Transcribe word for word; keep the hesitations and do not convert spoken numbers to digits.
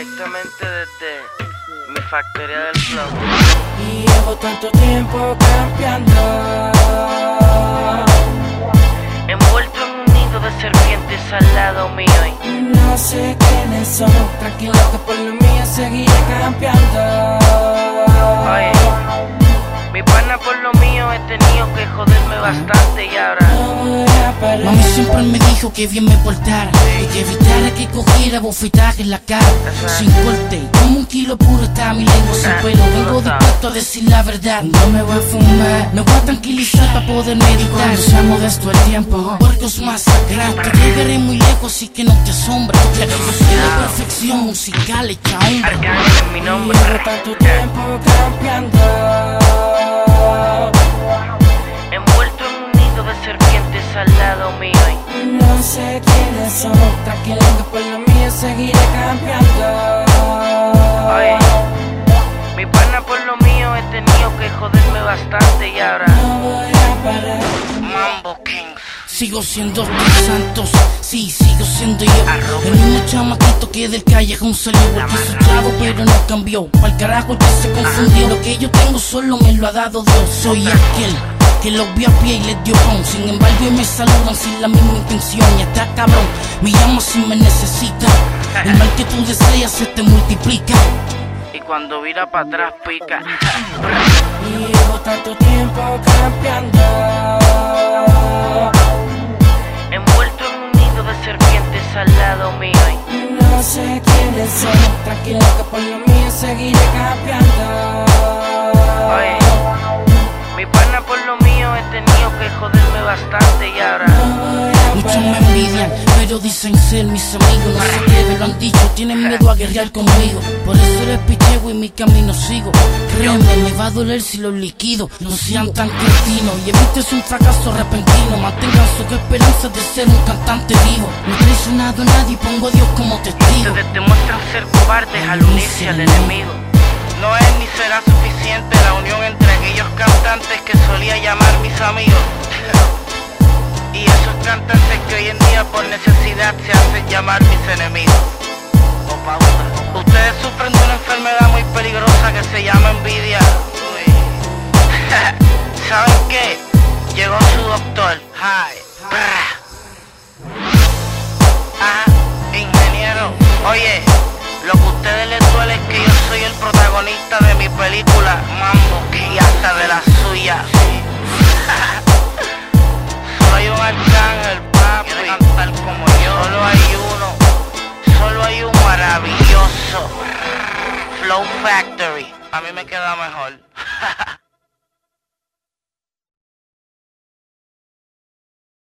directamente desde mi factoría del flow. Y llevo tanto tiempo campeando, envuelto en un nido de serpientes al lado mío y no sé quiénes son. Tranquilo que por lo mío seguiré campeando. oye, mi pana por lo mío he tenido que joderme bastante y ahora No voy a parar. Mami siempre me dijo que bien me portara y que evitara que cogiera bofetaje en la cara. Sin corte, como un kilo puro está mi lengua sin pelo. Vengo dispuesto a decir la verdad, no me voy a fumar, me voy a tranquilizar para poder meditar. Cuando sea modesto el tiempo, porque es masacrar. Que llegaré muy lejos así que no te asombres, ya que yo soy la perfección musical hecha hombre. Arcángel es mi Y nombre. llevo tanto tiempo campeando, Envuelto en un nido de serpientes al lado mío y no sé quiénes son. Tranquilo que por lo mío seguiré campeando. oye, mi pana por lo mío he tenido que joderme bastante y ahora No voy a parar. Mambo Kings. Sigo siendo Steve Santos, sí, sigo siendo yo. El mismo chamaquito que del callejón salió. El que hizo chavo pero no cambió. Pa'l carajo el que se confundió. Lo que yo tengo solo me lo ha dado Dios. Soy aquel que los vio a pie y les dio pon. Sin embargo y me saludan sin la misma intención. Y está cabrón, me llama si me necesita. El mal que tú deseas se te multiplica. Y cuando vira para atrás pica. Y llevo tanto tiempo campeando, Envuelto en un nido de serpientes al lado mío y no sé quiénes son. Tranquilo que por lo mío seguiré campeando. oye, mi pana por lo mío he tenido que joderme bastante y ahora No voy a Muchos me parar. envidian, pero dicen ser mis amigos. No se atreven, lo han dicho, tienen miedo a guerrear conmigo. Por eso les picheo y mi camino sigo. Créeme, me va a doler si los liquido. No sean tan cretinos y evites un fracaso repentino. Mantengan su esperanza de ser un cantante vivo. No he traicionado a nadie, pongo a Dios como testigo. ustedes demuestran ser cobardes al unirse al enemigo. No es ni será suficiente la unión entre aquellos cantantes que solía llamar mis amigos y esos cantantes que hoy en día por necesidad se hacen llamar mis enemigos. O pausa. Ustedes sufren de una enfermedad muy peligrosa que se llama envidia. Uy. ¿Saben qué? Llegó su doctor. Hi. Ajá, ingeniero. Oye, lo que a ustedes les duele es que yo soy el protagonista de mi película Mambo King, y hasta de la suya. Solo hay un arcángel, papi. Quiere cantar como yo. Solo hay uno. Solo hay un maravilloso Flow Factory. A mí me queda mejor.